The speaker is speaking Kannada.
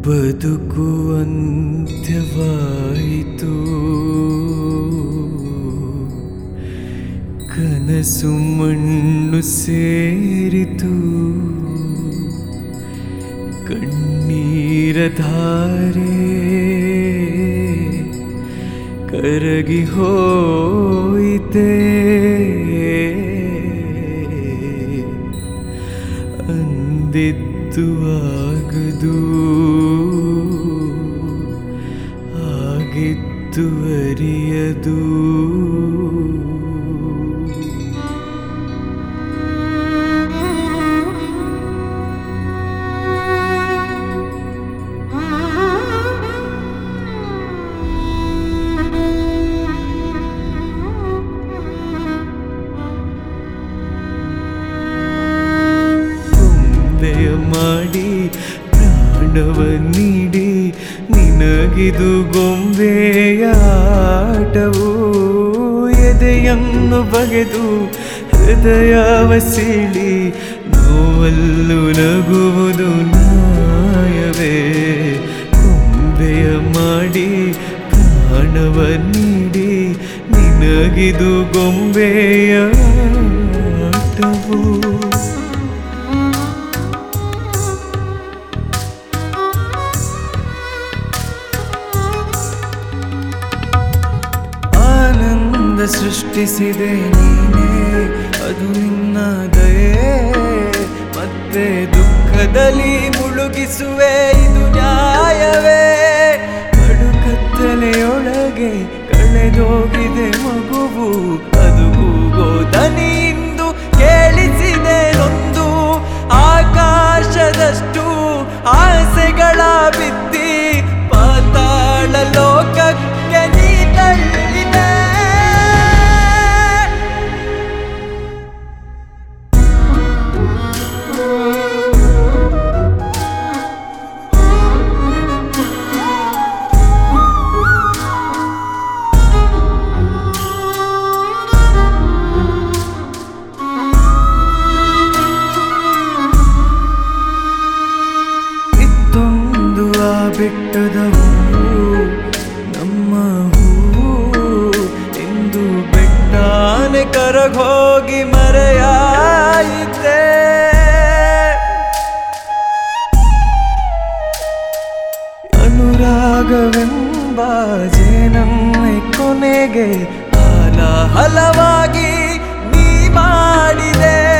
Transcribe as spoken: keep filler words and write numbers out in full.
ಬದುಕು ಅಂತ್ಯವಾಯಿತು, ಕನಸು ಮಣ್ಣು ಸೇರಿತು, ಕಣ್ಣೀರ ಧಾರೆ ಕರಗಿ ಹೋಯಿತೆ, ಅಂದಿದ್ದು ಆಗದು, ಆಗಿದ್ದು ಅರಿಯದು. ಮಾಡಿ ಪ್ರಾಣವ ನೀಡಿ ನಿನಗಿದು ಗೊಂಬೆಯ ಆಟವು, ಎದೆಯನ್ನು ಬಗೆದು ಹೃದಯವ ಸೀಳಿ ನೋವಲ್ಲೂ ನಗುವುದು ನ್ಯಾಯವೇ. ಗೊಂಬೆಯ ಮಾಡಿ ಪ್ರಾಣವ ನೀಡಿ ನಿನಗಿದು ಗೊಂಬೆಯ ಆಟವು. ಸೃಷ್ಟಿಸಿದೆ ನೀನೇ, ಅದು ನಿನ್ನ ದಯೆ, ಮತ್ತೆ ದುಃಖದಲ್ಲಿ ಮುಳುಗಿಸುವೆ, ಇದು ನ್ಯಾಯವೇ. ಕಡುಕತ್ತಲೆಯೊಳಗೆ ಕಳೆದೋಗಿದೆ ಮಗುವು, ಅದು ಕೂಗೋ ದನಿಯಿಂದ ಕೇಳಿಸಿದೆ ನೊಂದು, ಆಕಾಶದಷ್ಟು ಆಸೆಗಳ ಬಿತ್ತಿ ಪಾತಾಳ ಲೋಕಕ್ಕೆ ನೀ ತಳ್ಳಿದೆ. ಬೆಟ್ಟದ ಹೂವು ನಮ್ಮ ಹೂವು ಎಂದು ಬೆಟ್ಟಾನೆ ಕರಗೋಗಿ ಮರೆಯಾಯಿತೆ. ಅನುರಾಗವೆಂಬ ಜೇನನ್ನೇ ಕೊನೆಗೆ ಹಾಲ ಹಲವಾಗಿ ನೀ ಮಾಡಿದೆ.